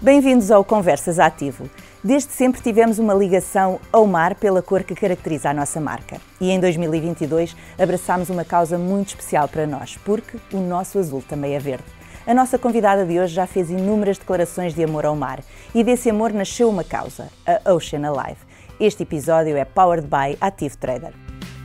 Bem-vindos ao Conversas Ativo. Desde sempre tivemos uma ligação ao mar pela cor que caracteriza a nossa marca. E em 2022 abraçámos uma causa muito especial para nós, porque o nosso azul também é verde. A nossa convidada de hoje já fez inúmeras declarações de amor ao mar e desse amor nasceu uma causa, a Ocean Alive. Este episódio é powered by Active Trader.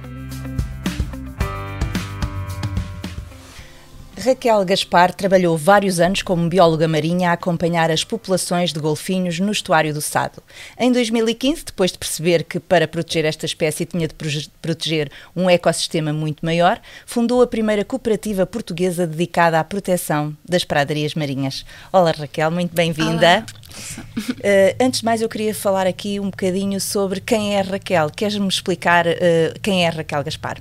Raquel Gaspar trabalhou vários anos como bióloga marinha a acompanhar as populações de golfinhos no estuário do Sado. Em 2015, depois de perceber que para proteger esta espécie tinha de proteger um ecossistema muito maior, fundou a primeira cooperativa portuguesa dedicada à proteção das pradarias marinhas. Olá Raquel, muito bem-vinda. Antes de mais eu queria falar aqui um bocadinho sobre quem é a Raquel. Queres-me explicar quem é a Raquel Gaspar?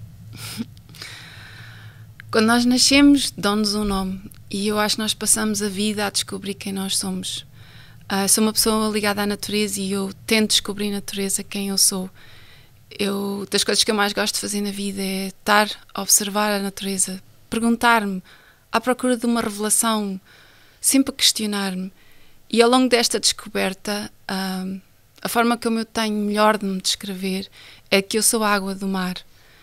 Quando nós nascemos, dão-nos um nome e eu acho que nós passamos a vida a descobrir quem nós somos. Sou uma pessoa ligada à natureza e eu tento descobrir na natureza quem eu sou. Das coisas que eu mais gosto de fazer na vida é estar a observar a natureza, perguntar-me, à procura de uma revelação, sempre a questionar-me. E ao longo desta descoberta, a forma como eu tenho melhor de me descrever é que eu sou a água do mar.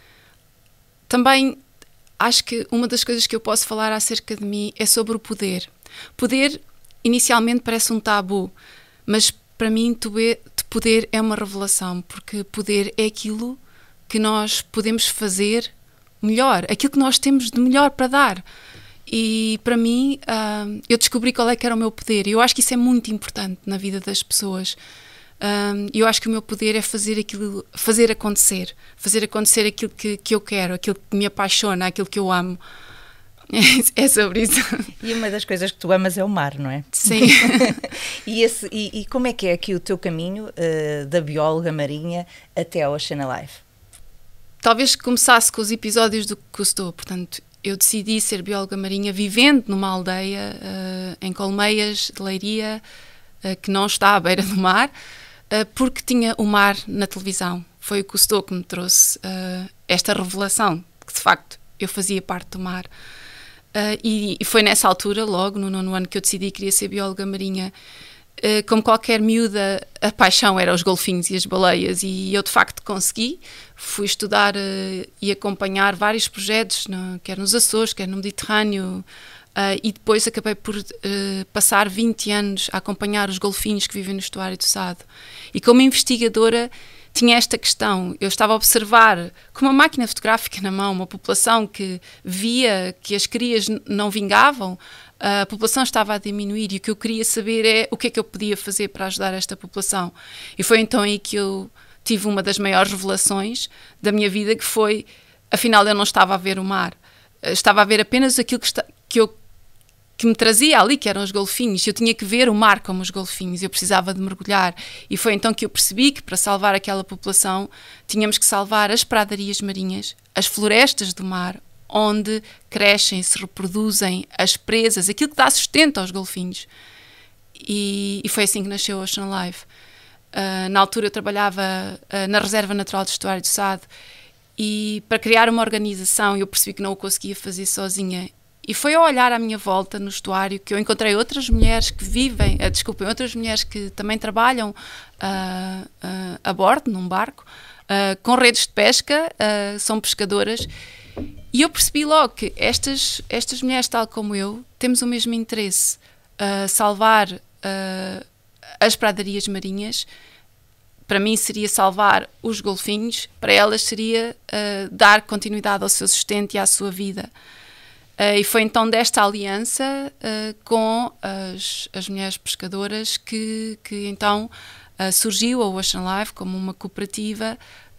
Também acho que uma das coisas que eu posso falar acerca de mim é sobre o poder. Poder, inicialmente, parece um tabu, mas para mim, poder é uma revelação, porque poder é aquilo que nós podemos fazer melhor, aquilo que nós temos de melhor para dar. E para mim, eu descobri qual é que era o meu poder. E eu acho que isso é muito importante na vida das pessoas. Eu acho que o meu poder é fazer acontecer aquilo que eu quero, aquilo que me apaixona, aquilo que eu amo. É sobre isso. E uma das coisas que tu amas é o mar, não é? Sim. E como é que é aqui o teu caminho da bióloga marinha até a Ocean Alive? Talvez começasse com os episódios do que estou. Portanto, eu decidi ser bióloga marinha vivendo numa aldeia em Colmeias de Leiria, que não está à beira do mar, porque tinha o mar na televisão. Foi o Cousteau que me trouxe esta revelação, que de facto eu fazia parte do mar. E foi nessa altura, logo no 9º ano, que eu decidi que queria ser bióloga marinha. Como qualquer miúda, a paixão era os golfinhos e as baleias, e eu de facto consegui. Fui estudar e acompanhar vários projetos, quer nos Açores, quer no Mediterrâneo, e depois acabei por passar 20 anos a acompanhar os golfinhos que vivem no estuário do Sado. E como investigadora tinha esta questão, eu estava a observar com uma máquina fotográfica na mão uma população que via que as crias não vingavam, a população estava a diminuir, e o que eu queria saber é o que é que eu podia fazer para ajudar esta população. E foi então aí que eu tive uma das maiores revelações da minha vida, que foi, afinal eu não estava a ver o mar, estava a ver apenas aquilo que me trazia ali, que eram os golfinhos. Eu tinha que ver o mar como os golfinhos, eu precisava de mergulhar. E foi então que eu percebi que para salvar aquela população tínhamos que salvar as pradarias marinhas, as florestas do mar, onde crescem, se reproduzem as presas, aquilo que dá sustento aos golfinhos. E foi assim que nasceu a Ocean Alive. Na altura eu trabalhava na Reserva Natural do Estuário do Sado, e para criar uma organização eu percebi que não o conseguia fazer sozinha. E foi ao olhar à minha volta no estuário que eu encontrei outras mulheres que outras mulheres que também trabalham a bordo, num barco, com redes de pesca, são pescadoras, e eu percebi logo que estas mulheres, tal como eu, temos o mesmo interesse, salvar as pradarias marinhas. Para mim seria salvar os golfinhos, para elas seria dar continuidade ao seu sustento e à sua vida. E foi então desta aliança com as mulheres pescadoras que então surgiu a Ocean Alive como uma cooperativa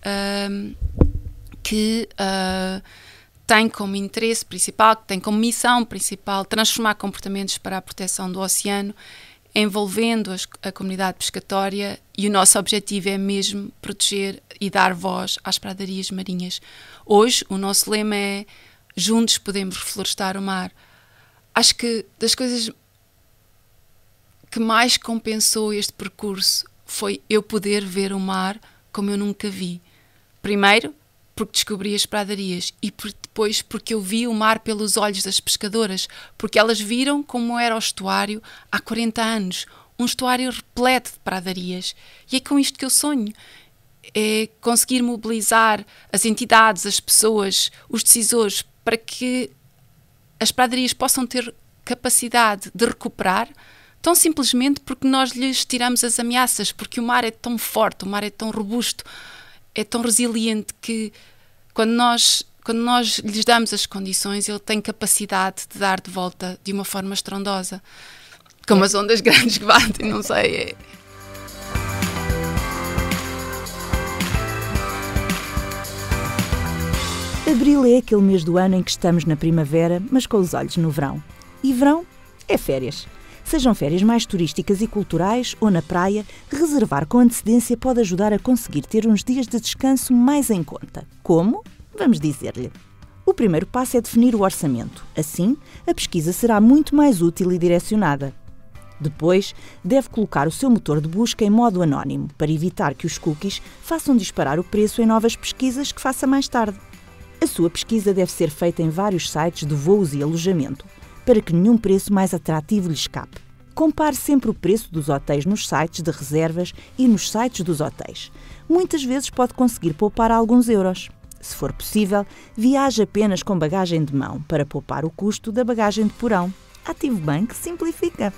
que tem como interesse principal, que tem como missão principal transformar comportamentos para a proteção do oceano, envolvendo a comunidade pescatória, e o nosso objetivo é mesmo proteger e dar voz às pradarias marinhas. Hoje o nosso lema é: juntos podemos reflorestar o mar. Acho que das coisas que mais compensou este percurso foi eu poder ver o mar como eu nunca vi. Primeiro, porque descobri as pradarias e depois porque eu vi o mar pelos olhos das pescadoras, porque elas viram como era o estuário há 40 anos, um estuário repleto de pradarias. E é com isto que eu sonho, é conseguir mobilizar as entidades, as pessoas, os decisores, para que as pradarias possam ter capacidade de recuperar, tão simplesmente porque nós lhes tiramos as ameaças, porque o mar é tão forte, o mar é tão robusto, é tão resiliente que quando nós lhes damos as condições, ele tem capacidade de dar de volta de uma forma estrondosa. Como as ondas grandes que batem, não sei. Abril é aquele mês do ano em que estamos na primavera, mas com os olhos no verão. E verão é férias. Sejam férias mais turísticas e culturais ou na praia, reservar com antecedência pode ajudar a conseguir ter uns dias de descanso mais em conta. Como? Vamos dizer-lhe. O primeiro passo é definir o orçamento. Assim, a pesquisa será muito mais útil e direcionada. Depois, deve colocar o seu motor de busca em modo anónimo, para evitar que os cookies façam disparar o preço em novas pesquisas que faça mais tarde. A sua pesquisa deve ser feita em vários sites de voos e alojamento, para que nenhum preço mais atrativo lhe escape. Compare sempre o preço dos hotéis nos sites de reservas e nos sites dos hotéis. Muitas vezes pode conseguir poupar alguns euros. Se for possível, viaje apenas com bagagem de mão, para poupar o custo da bagagem de porão. ActiveBank simplifica.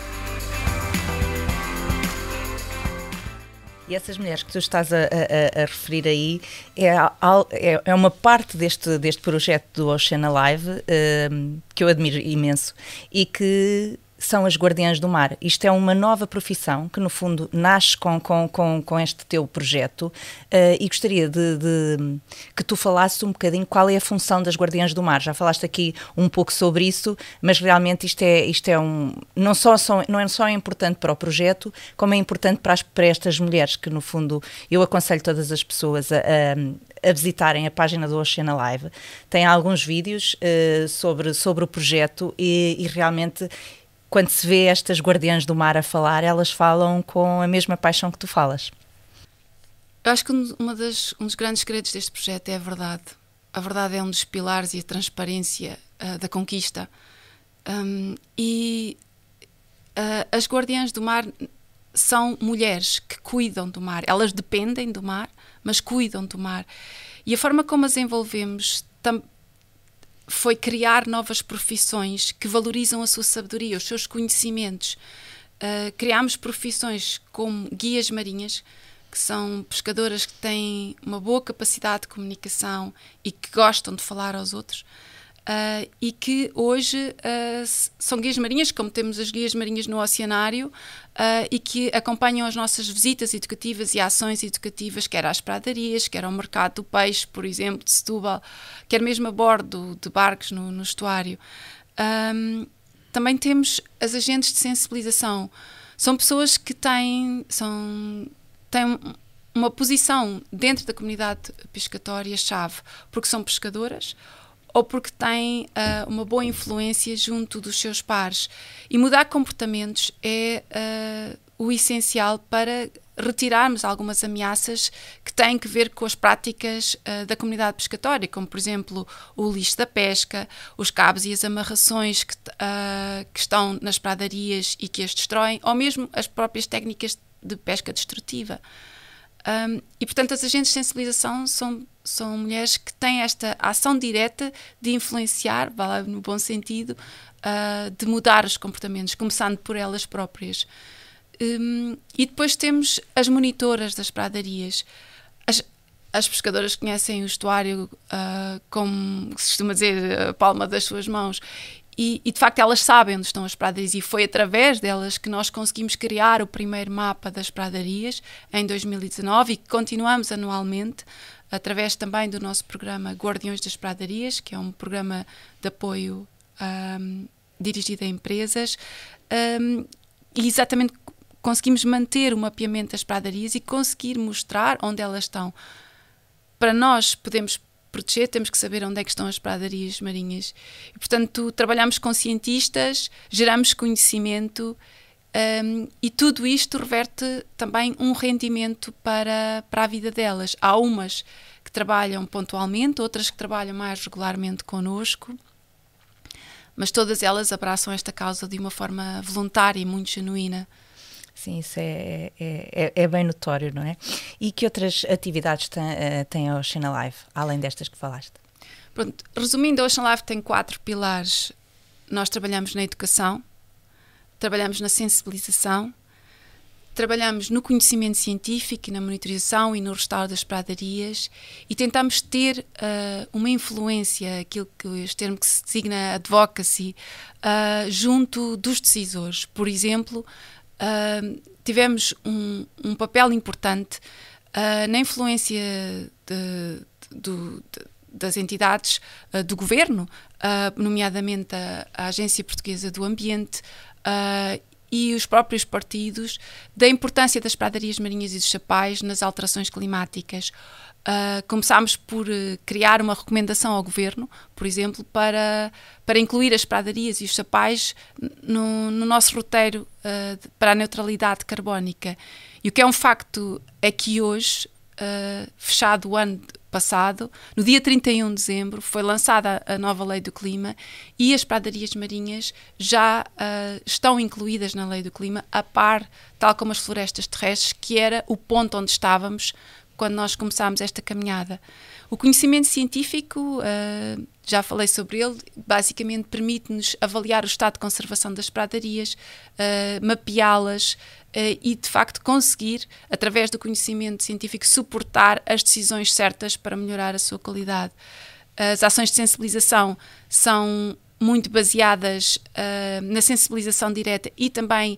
E essas mulheres que tu estás a referir aí é uma parte deste projeto do Ocean Alive que eu admiro imenso e que são as guardiãs do mar. Isto é uma nova profissão que, no fundo, nasce com este teu projeto e gostaria de que tu falasses um bocadinho qual é a função das guardiãs do mar. Já falaste aqui um pouco sobre isso, mas realmente isto é não é só importante para o projeto, como é importante para estas mulheres que, no fundo, eu aconselho todas as pessoas a visitarem a página do Ocean Alive. Tem alguns vídeos sobre o projeto e realmente, quando se vê estas guardiãs do mar a falar, elas falam com a mesma paixão que tu falas. Eu acho que um dos grandes segredos deste projeto é a verdade. A verdade é um dos pilares e a transparência da conquista. As guardiãs do mar são mulheres que cuidam do mar. Elas dependem do mar, mas cuidam do mar. E a forma como as envolvemos foi criar novas profissões que valorizam a sua sabedoria, os seus conhecimentos. Criámos profissões como guias marinhas, que são pescadoras que têm uma boa capacidade de comunicação e que gostam de falar aos outros, e que hoje são guias marinhas, como temos as guias marinhas no oceanário, e que acompanham as nossas visitas educativas e ações educativas, quer às pradarias, quer ao mercado do peixe, por exemplo, de Setúbal, quer mesmo a bordo de barcos no estuário. Também temos as agentes de sensibilização. São pessoas que têm uma posição dentro da comunidade pescatória-chave, porque são pescadoras, ou porque têm uma boa influência junto dos seus pares. E mudar comportamentos é o essencial para retirarmos algumas ameaças que têm que ver com as práticas da comunidade pescatória, como, por exemplo, o lixo da pesca, os cabos e as amarrações que estão nas pradarias e que as destroem, ou mesmo as próprias técnicas de pesca destrutiva. E, portanto, as agentes de sensibilização são mulheres que têm esta ação direta de influenciar, no bom sentido, de mudar os comportamentos, começando por elas próprias. E depois temos as monitoras das pradarias. As pescadoras conhecem o estuário como se costuma dizer, a palma das suas mãos. E de facto elas sabem onde estão as pradarias, e foi através delas que nós conseguimos criar o primeiro mapa das pradarias em 2019 e que continuamos anualmente através também do nosso programa Guardiões das Pradarias, que é um programa de apoio dirigido a empresas, e exatamente conseguimos manter o mapeamento das pradarias e conseguir mostrar onde elas estão. Para nós podermos proteger, temos que saber onde é que estão as pradarias marinhas. E, portanto, trabalhamos com cientistas, geramos conhecimento, e tudo isto reverte também um rendimento para a vida delas. Há umas que trabalham pontualmente, outras que trabalham mais regularmente connosco, mas todas elas abraçam esta causa de uma forma voluntária e muito genuína. Sim, isso é bem notório, não é? E que outras atividades tem a Ocean Alive, além destas que falaste? Pronto, resumindo, a Ocean Alive tem 4 pilares. Nós trabalhamos na educação, trabalhamos na sensibilização, trabalhamos no conhecimento científico e na monitorização e no restauro das pradarias e tentamos ter uma influência, aquilo que este termo que se designa advocacy, junto dos decisores. Por exemplo, tivemos um papel importante na influência das entidades do governo, nomeadamente a Agência Portuguesa do Ambiente e os próprios partidos, da importância das pradarias marinhas e dos chapais nas alterações climáticas. Começámos por criar uma recomendação ao Governo, por exemplo, para incluir as pradarias e os chapais no nosso roteiro para a neutralidade carbónica. E o que é um facto é que hoje, fechado o ano passado, no dia 31 de dezembro, foi lançada a nova Lei do Clima e as pradarias marinhas já estão incluídas na Lei do Clima, a par, tal como as florestas terrestres, que era o ponto onde estávamos quando nós começámos esta caminhada. O conhecimento científico, já falei sobre ele, basicamente permite-nos avaliar o estado de conservação das pradarias, mapeá-las e, de facto, conseguir, através do conhecimento científico, suportar as decisões certas para melhorar a sua qualidade. As ações de sensibilização são muito baseadas na sensibilização direta e também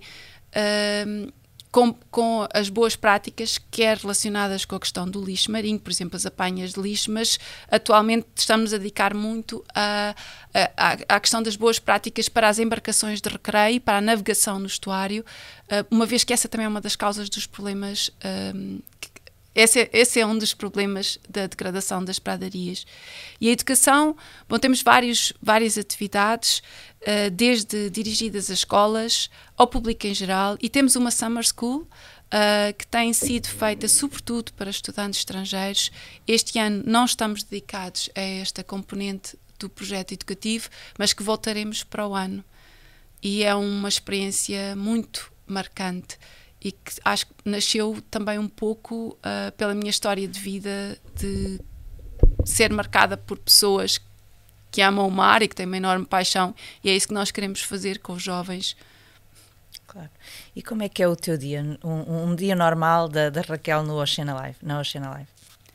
com as boas práticas, quer relacionadas com a questão do lixo marinho, por exemplo, as apanhas de lixo, mas atualmente estamos a dedicar muito à questão das boas práticas para as embarcações de recreio, para a navegação no estuário, uma vez que essa também é uma das causas dos problemas, esse é um dos problemas da degradação das pradarias. E a educação, bom, temos várias atividades, desde dirigidas a escolas, ao público em geral, e temos uma Summer School que tem sido feita sobretudo para estudantes estrangeiros. Este ano não estamos dedicados a esta componente do projeto educativo, mas que voltaremos para o ano. E é uma experiência muito marcante e que acho que nasceu também um pouco pela minha história de vida, de ser marcada por pessoas que amam o mar e que têm uma enorme paixão, e é isso que nós queremos fazer com os jovens. Claro. E como é que é o teu dia? Um dia normal da Raquel na Ocean Alive?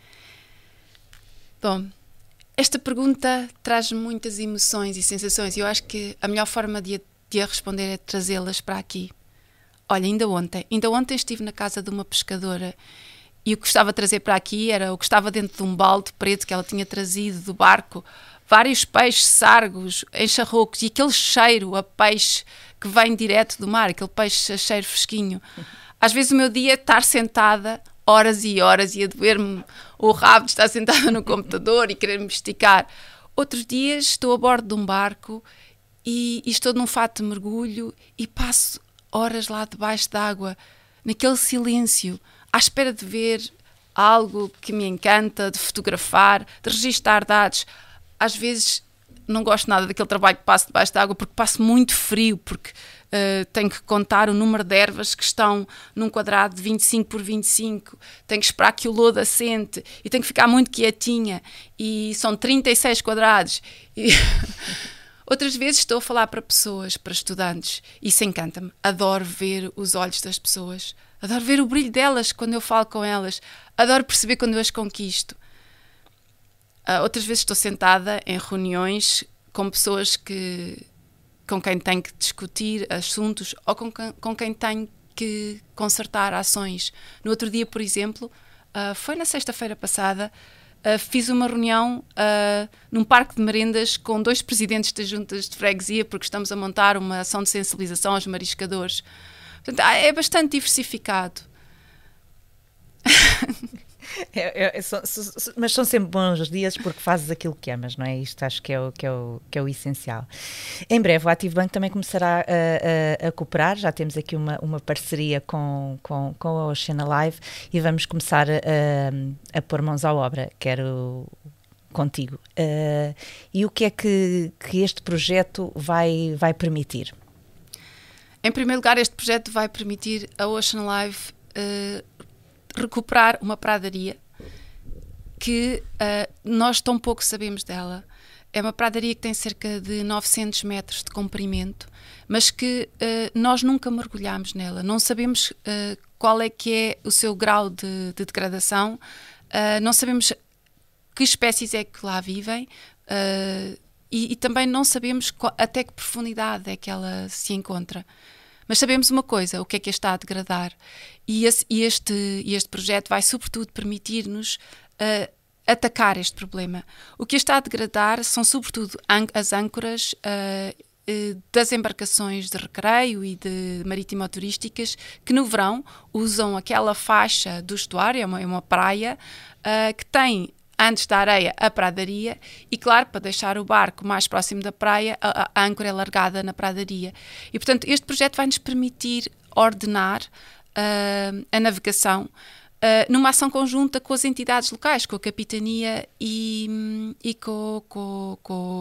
Bom, esta pergunta traz muitas emoções e sensações, e eu acho que a melhor forma de a responder é trazê-las para aqui. Olha, ainda ontem estive na casa de uma pescadora e o que gostava de trazer para aqui era o que estava dentro de um balde preto que ela tinha trazido do barco, vários peixes, sargos, encharrocos e aquele cheiro a peixe que vem direto do mar, aquele peixe a cheiro fresquinho. Às vezes o meu dia é estar sentada horas e horas e a doer-me o rabo de estar sentada no computador e querer-me esticar. Outros dias estou a bordo de um barco e estou num fato de mergulho e passo horas lá debaixo d'água, naquele silêncio, à espera de ver algo que me encanta, de fotografar, de registar dados. Às vezes não gosto nada daquele trabalho que passo debaixo d'água porque passo muito frio, porque tenho que contar o número de ervas que estão num quadrado de 25 por 25, tenho que esperar que o lodo assente e tenho que ficar muito quietinha e são 36 quadrados. Outras vezes estou a falar para pessoas, para estudantes, e isso encanta-me. Adoro ver os olhos das pessoas, adoro ver o brilho delas quando eu falo com elas, adoro perceber quando eu as conquisto. Outras vezes estou sentada em reuniões com pessoas com quem tenho que discutir assuntos ou com quem tenho que consertar ações. No outro dia, por exemplo, foi na sexta-feira passada, fiz uma reunião num parque de merendas com 2 presidentes das juntas de freguesia, porque estamos a montar uma ação de sensibilização aos mariscadores. Portanto, é bastante diversificado. Mas são sempre bons dias porque fazes aquilo que amas, não é? Isto acho que é o essencial. Em breve o Ativo Banco também começará a cooperar, já temos aqui uma parceria com a Ocean Alive e vamos começar a pôr mãos à obra, quero contigo. E o que é que este projeto vai permitir? Em primeiro lugar, este projeto vai permitir a Ocean Alive recuperar uma pradaria que nós tão pouco sabemos dela. É uma pradaria que tem cerca de 900 metros de comprimento, mas que nós nunca mergulhámos nela. Não sabemos qual é que é o seu grau de degradação, não sabemos que espécies é que lá vivem e também não sabemos até que profundidade é que ela se encontra. Mas sabemos uma coisa, o que é que está a degradar. E este projeto vai, sobretudo, permitir-nos atacar este problema. O que está a degradar são, sobretudo, as âncoras das embarcações de recreio e de marítimo-turísticas que, no verão, usam aquela faixa do estuário, é uma praia, que tem, antes da areia, a pradaria e, claro, para deixar o barco mais próximo da praia, a âncora é largada na pradaria. E, portanto, este projeto vai-nos permitir ordenar a navegação numa ação conjunta com as entidades locais, com a capitania e com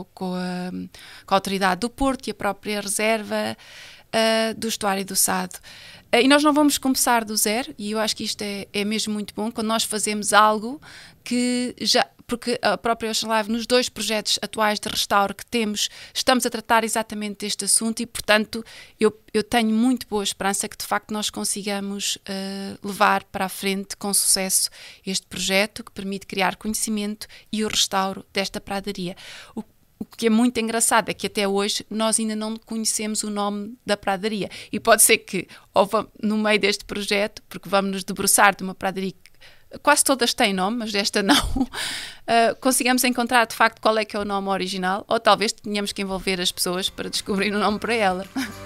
a autoridade do Porto e a própria reserva do estuário do Sado. E nós não vamos começar do zero, e eu acho que isto é mesmo muito bom, quando nós fazemos algo que já... Porque a própria Ocean Alive, nos 2 projetos atuais de restauro que temos, estamos a tratar exatamente deste assunto e, portanto, eu tenho muito boa esperança que, de facto, nós consigamos levar para a frente com sucesso este projeto que permite criar conhecimento e o restauro desta pradaria. O que é muito engraçado é que até hoje nós ainda não conhecemos o nome da pradaria. E pode ser que, no meio deste projeto, porque vamos nos debruçar de uma pradaria que quase todas têm nome, mas esta não, consigamos encontrar de facto qual é que é o nome original, ou talvez tenhamos que envolver as pessoas para descobrir o nome para ela.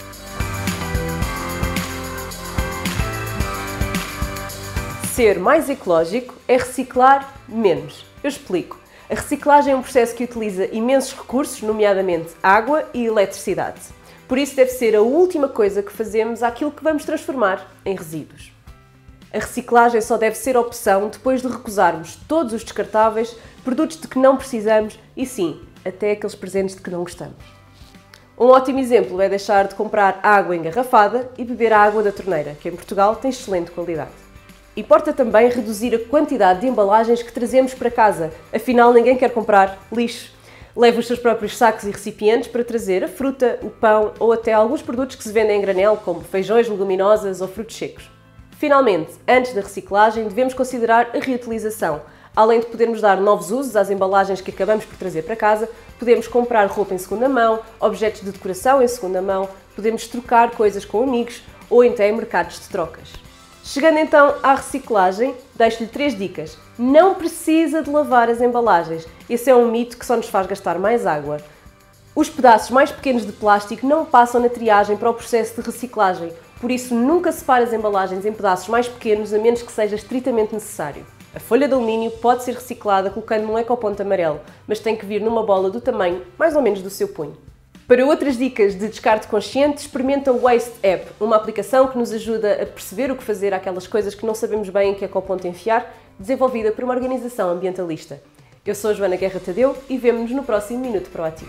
Ser mais ecológico é reciclar menos. Eu explico. A reciclagem é um processo que utiliza imensos recursos, nomeadamente água e eletricidade. Por isso deve ser a última coisa que fazemos àquilo que vamos transformar em resíduos. A reciclagem só deve ser opção depois de recusarmos todos os descartáveis, produtos de que não precisamos e sim, até aqueles presentes de que não gostamos. Um ótimo exemplo é deixar de comprar água engarrafada e beber a água da torneira, que em Portugal tem excelente qualidade. Importa também reduzir a quantidade de embalagens que trazemos para casa, afinal ninguém quer comprar lixo. Leve os seus próprios sacos e recipientes para trazer a fruta, o pão ou até alguns produtos que se vendem em granel, como feijões, leguminosas ou frutos secos. Finalmente, antes da reciclagem, devemos considerar a reutilização. Além de podermos dar novos usos às embalagens que acabamos por trazer para casa, podemos comprar roupa em segunda mão, objetos de decoração em segunda mão, podemos trocar coisas com amigos ou então em mercados de trocas. Chegando então à reciclagem, deixo-lhe 3 dicas. Não precisa de lavar as embalagens. Esse é um mito que só nos faz gastar mais água. Os pedaços mais pequenos de plástico não passam na triagem para o processo de reciclagem, por isso nunca separe as embalagens em pedaços mais pequenos, a menos que seja estritamente necessário. A folha de alumínio pode ser reciclada colocando num ecoponto amarelo, mas tem que vir numa bola do tamanho mais ou menos do seu punho. Para outras dicas de descarte consciente, experimenta o Waste App, uma aplicação que nos ajuda a perceber o que fazer àquelas coisas que não sabemos bem em que ecoponto enfiar, desenvolvida por uma organização ambientalista. Eu sou a Joana Guerra Tadeu e vemo-nos no próximo Minuto Proativo.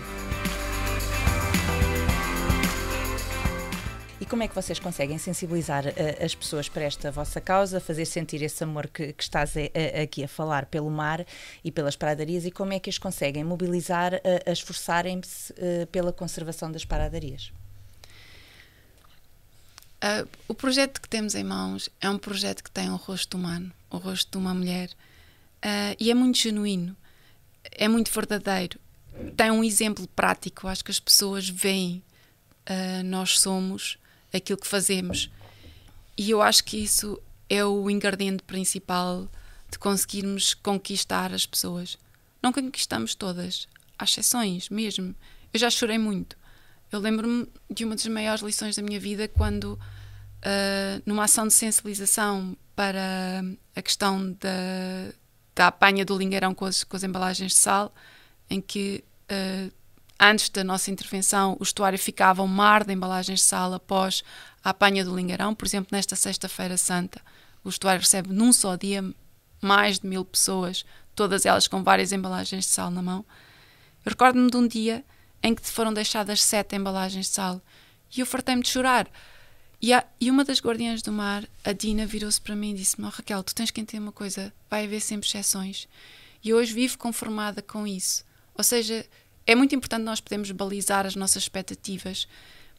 E como é que vocês conseguem sensibilizar as pessoas para esta vossa causa, fazer sentir esse amor que estás aqui a falar pelo mar e pelas pradarias, e como é que as conseguem mobilizar a esforçarem-se pela conservação das pradarias? O projeto que temos em mãos é um projeto que tem um rosto humano, o rosto de uma mulher, e é muito genuíno, é muito verdadeiro, tem um exemplo prático. Acho que as pessoas veem, nós somos aquilo que fazemos, e eu acho que isso é o ingrediente principal de conseguirmos conquistar as pessoas. Não conquistamos todas, há exceções mesmo. Eu já chorei muito. Eu lembro-me de uma das maiores lições da minha vida quando numa ação de sensibilização para a questão da apanha do lingueirão com as embalagens de sal, em que antes da nossa intervenção o estuário ficava um mar de embalagens de sal após a apanha do lingueirão. Por exemplo, nesta Sexta-feira Santa, o estuário recebe num só dia mais de 1000 pessoas, todas elas com várias embalagens de sal na mão. Eu recordo-me de um dia em que foram deixadas 7 embalagens de sal e eu fartei-me de chorar. E uma das guardiãs do mar, a Dina, virou-se para mim e disse-me: Raquel, tu tens que entender uma coisa, vai haver sempre exceções. E hoje vivo conformada com isso. Ou seja, é muito importante nós podermos balizar as nossas expectativas.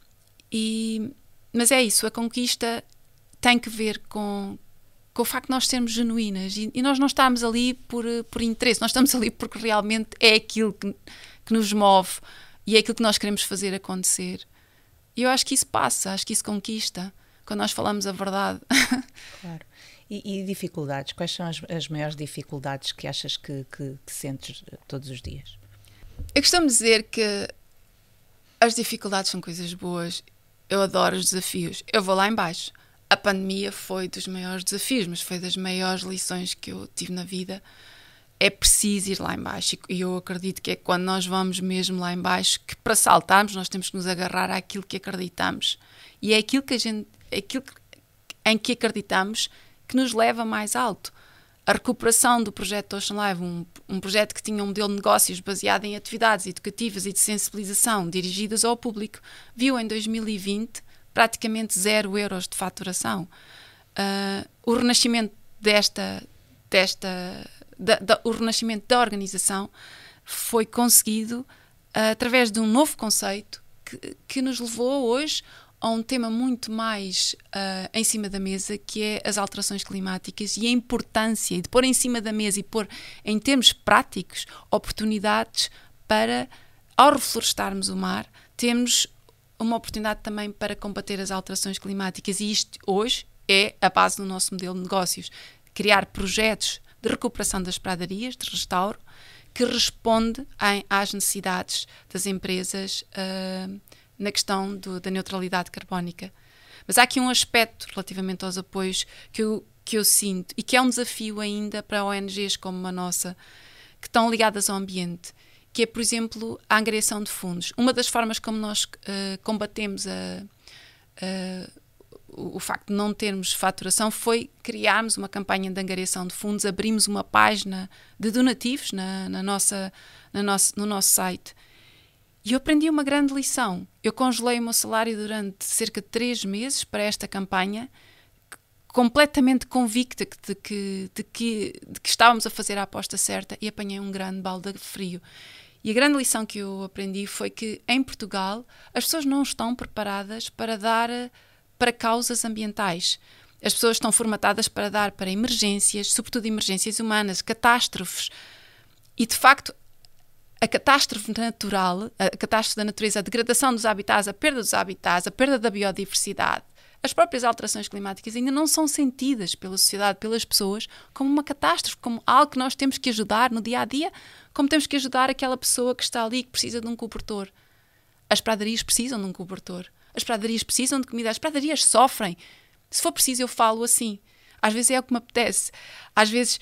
Mas é isso, a conquista tem que ver com o facto de nós sermos genuínas e nós não estamos ali por interesse, nós estamos ali porque realmente é aquilo que nos move e é aquilo que nós queremos fazer acontecer. E eu acho que isso passa, acho que isso conquista, quando nós falamos a verdade. Claro. E dificuldades? Quais são as maiores dificuldades que achas que sentes todos os dias? Eu costumo dizer que as dificuldades são coisas boas. Eu adoro os desafios. Eu vou lá em baixo. A pandemia foi dos maiores desafios, mas foi das maiores lições que eu tive na vida. É preciso ir lá em baixo. E eu acredito que é quando nós vamos mesmo lá em baixo que para saltarmos nós temos que nos agarrar àquilo que acreditamos. E é aquilo em que acreditamos que nos leva mais alto. A recuperação do projeto Ocean Live, um projeto que tinha um modelo de negócios baseado em atividades educativas e de sensibilização dirigidas ao público, viu em 2020 praticamente 0 euros de faturação. O renascimento o renascimento da organização foi conseguido através de um novo conceito que nos levou hoje a um tema muito mais em cima da mesa, que é as alterações climáticas e a importância de pôr em cima da mesa e pôr em termos práticos oportunidades para, ao reflorestarmos o mar, termos uma oportunidade também para combater as alterações climáticas. E isto hoje é a base do nosso modelo de negócios. Criar projetos de recuperação das pradarias, de restauro, que responde às necessidades das empresas na questão da neutralidade carbónica. Mas há aqui um aspecto relativamente aos apoios que eu sinto e que é um desafio ainda para ONGs como a nossa, que estão ligadas ao ambiente, que é, por exemplo, a angariação de fundos. Uma das formas como nós combatemos o facto de não termos faturação foi criarmos uma campanha de angariação de fundos, abrimos uma página de donativos no nosso site. E eu aprendi uma grande lição. Eu congelei o meu salário durante cerca de 3 meses para esta campanha, completamente convicta de que estávamos a fazer a aposta certa, e apanhei um grande balde de frio. E a grande lição que eu aprendi foi que em Portugal as pessoas não estão preparadas para dar para causas ambientais. As pessoas estão formatadas para dar para emergências, sobretudo emergências humanas, catástrofes. E de facto a catástrofe natural, a catástrofe da natureza, a degradação dos habitats, a perda dos habitats, a perda da biodiversidade, as próprias alterações climáticas ainda não são sentidas pela sociedade, pelas pessoas, como uma catástrofe, como algo que nós temos que ajudar no dia-a-dia, como temos que ajudar aquela pessoa que está ali, que precisa de um cobertor. As pradarias precisam de um cobertor. As pradarias precisam de comida. As pradarias sofrem. Se for preciso, eu falo assim. Às vezes é o que me apetece. Às vezes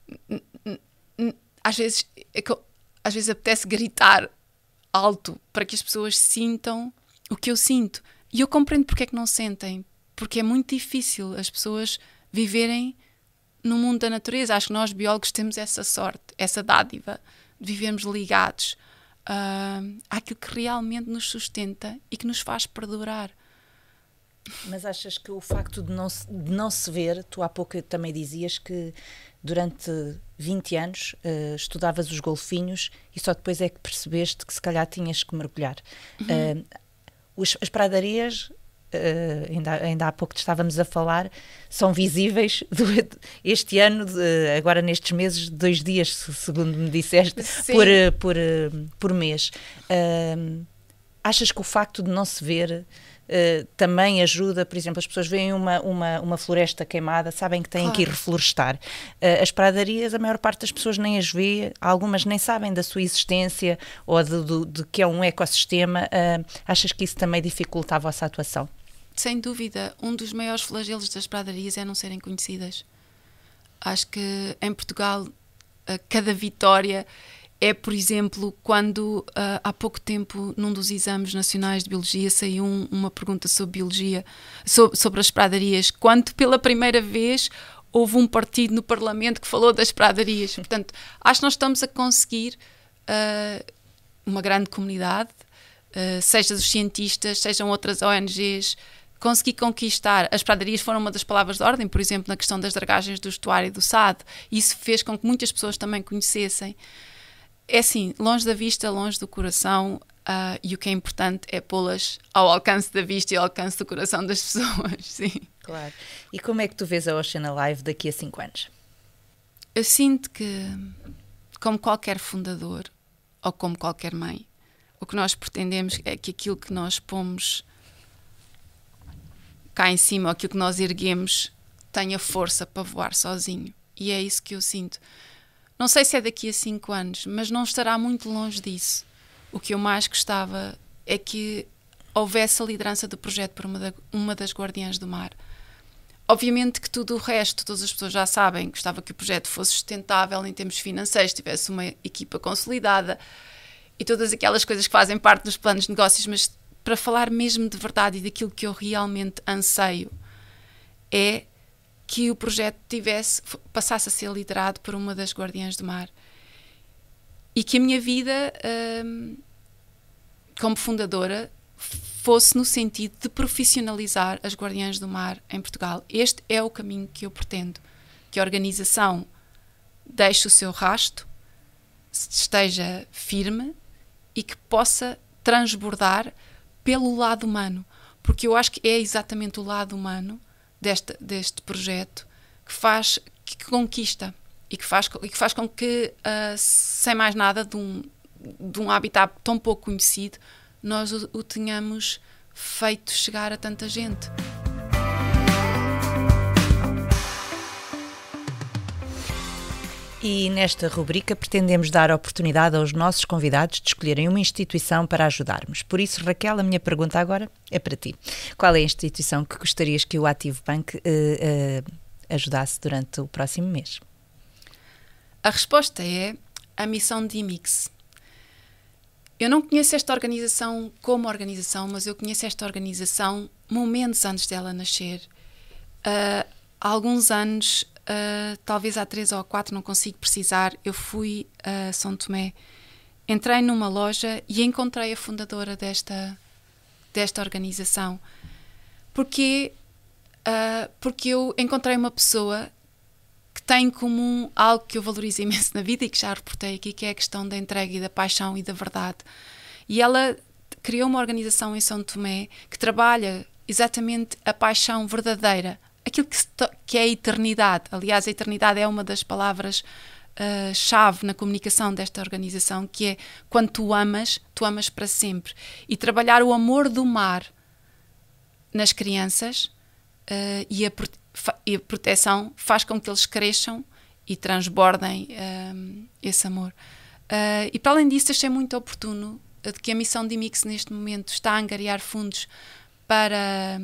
apetece gritar alto para que as pessoas sintam o que eu sinto. E eu compreendo porque é que não sentem. Porque é muito difícil as pessoas viverem no mundo da natureza. Acho que nós, biólogos, temos essa sorte, essa dádiva de vivermos ligados àquilo que realmente nos sustenta e que nos faz perdurar. Mas achas que o facto de não se ver, tu há pouco também dizias que durante 20 anos estudavas os golfinhos e só depois é que percebeste que se calhar tinhas que mergulhar. As pradarias, ainda há pouco estávamos a falar, são visíveis este ano, agora nestes meses, 2 dias, segundo me disseste, por mês. Achas que o facto de não se ver também ajuda? Por exemplo, as pessoas veem uma floresta queimada, sabem que têm que ir reflorestar. As pradarias, a maior parte das pessoas nem as vê, algumas nem sabem da sua existência ou de que é um ecossistema. Achas que isso também dificulta a vossa atuação? sem dúvida, um dos maiores flagelos das pradarias é não serem conhecidas. Acho que em Portugal cada vitória é, por exemplo, quando há pouco tempo num dos exames nacionais de biologia saiu uma pergunta sobre biologia, sobre as pradarias, quando pela primeira vez houve um partido no Parlamento que falou das pradarias. Portanto, acho que nós estamos a conseguir uma grande comunidade, seja dos cientistas, sejam outras ONGs, conseguir conquistar. As pradarias foram uma das palavras de ordem, por exemplo, na questão das dragagens do estuário do Sado. Isso fez com que muitas pessoas também conhecessem. É assim, longe da vista, longe do coração, e o que é importante é pô-las ao alcance da vista e ao alcance do coração das pessoas, sim. Claro. E como é que tu vês a Ocean Alive daqui a 5 anos? Eu sinto que, como qualquer fundador, ou como qualquer mãe, o que nós pretendemos é que aquilo que nós pomos cá em cima, ou aquilo que nós erguemos, tenha força para voar sozinho. E é isso que eu sinto. Não sei se é daqui a 5 anos, mas não estará muito longe disso. O que eu mais gostava é que houvesse a liderança do projeto por uma das Guardiãs do Mar. Obviamente que tudo o resto, todas as pessoas já sabem, gostava que o projeto fosse sustentável em termos financeiros, tivesse uma equipa consolidada e todas aquelas coisas que fazem parte dos planos de negócios, mas para falar mesmo de verdade e daquilo que eu realmente anseio é que o projeto passasse a ser liderado por uma das Guardiãs do Mar e que a minha vida como fundadora fosse no sentido de profissionalizar as Guardiãs do Mar em Portugal. Este é o caminho que eu pretendo, que a organização deixe o seu rasto, esteja firme e que possa transbordar pelo lado humano, porque eu acho que é exatamente o lado humano deste projeto que conquista e que faz com que, sem mais nada, de um habitat tão pouco conhecido, nós o tenhamos feito chegar a tanta gente. E nesta rubrica pretendemos dar a oportunidade aos nossos convidados de escolherem uma instituição para ajudarmos. Por isso, Raquel, a minha pergunta agora é para ti. Qual é a instituição que gostarias que o Active Bank ajudasse durante o próximo mês? A resposta é a missão de IMIX. Eu não conheço esta organização como organização, mas eu conheço esta organização momentos antes dela nascer. Há alguns anos, talvez há 3 ou 4, não consigo precisar, eu fui a São Tomé, entrei numa loja e encontrei a fundadora desta organização. Porque eu encontrei uma pessoa que tem em comum algo que eu valorizo imenso na vida e que já reportei aqui, que é a questão da entrega e da paixão e da verdade. E ela criou uma organização em São Tomé que trabalha exatamente a paixão verdadeira, aquilo que é a eternidade. Aliás, a eternidade é uma das palavras chave na comunicação desta organização, que é quando tu amas para sempre. E trabalhar o amor do mar nas crianças e a proteção faz com que eles cresçam e transbordem esse amor. E para além disso, achei muito oportuno de que a missão de IMIX neste momento está a angariar fundos para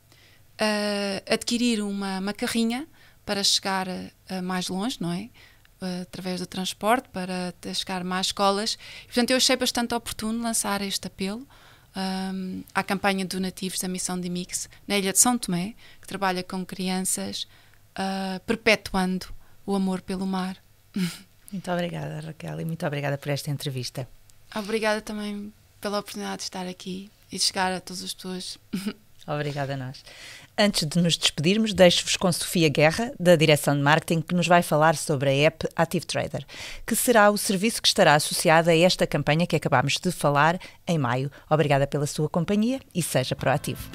adquirir uma carrinha para chegar mais longe, não é? Através do transporte, para chegar mais escolas. E, portanto, eu achei bastante oportuno lançar este apelo à campanha de donativos da missão de IMIX na Ilha de São Tomé, que trabalha com crianças, perpetuando o amor pelo mar. Muito obrigada, Raquel, e muito obrigada por esta entrevista. Obrigada também pela oportunidade de estar aqui e de chegar a todas as pessoas. Obrigada a nós. Antes de nos despedirmos, deixo-vos com Sofia Guerra, da Direção de Marketing, que nos vai falar sobre a app Active Trader, que será o serviço que estará associado a esta campanha que acabámos de falar em maio. Obrigada pela sua companhia e seja proativo.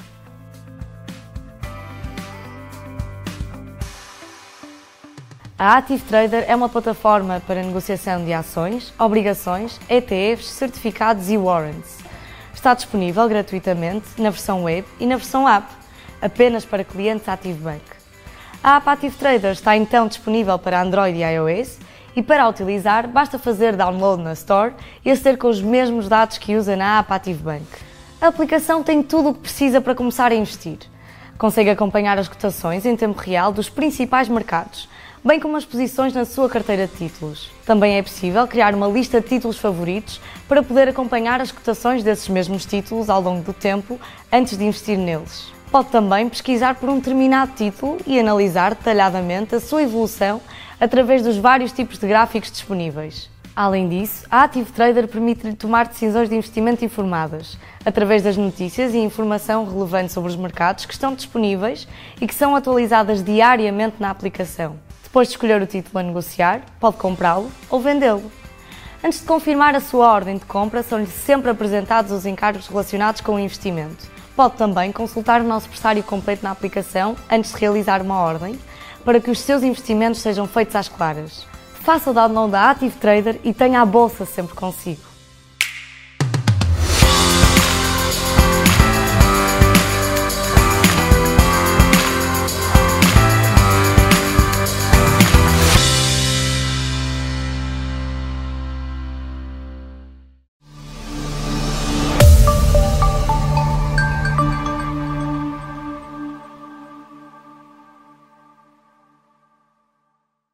A Active Trader é uma plataforma para negociação de ações, obrigações, ETFs, certificados e warrants. Está disponível gratuitamente na versão web e na versão app, apenas para clientes Active Bank. A app Active Trader está então disponível para Android e iOS e para a utilizar basta fazer download na Store e aceder com os mesmos dados que usa na app Active Bank. A aplicação tem tudo o que precisa para começar a investir. Consegue acompanhar as cotações em tempo real dos principais mercados, bem como as posições na sua carteira de títulos. Também é possível criar uma lista de títulos favoritos para poder acompanhar as cotações desses mesmos títulos ao longo do tempo antes de investir neles. Pode também pesquisar por um determinado título e analisar detalhadamente a sua evolução através dos vários tipos de gráficos disponíveis. Além disso, a Active Trader permite-lhe tomar decisões de investimento informadas, através das notícias e informação relevante sobre os mercados que estão disponíveis e que são atualizadas diariamente na aplicação. Depois de escolher o título a negociar, pode comprá-lo ou vendê-lo. Antes de confirmar a sua ordem de compra, são-lhe sempre apresentados os encargos relacionados com o investimento. Pode também consultar o nosso pressário completo na aplicação antes de realizar uma ordem, para que os seus investimentos sejam feitos às claras. Faça o download da Active Trader e tenha a bolsa sempre consigo.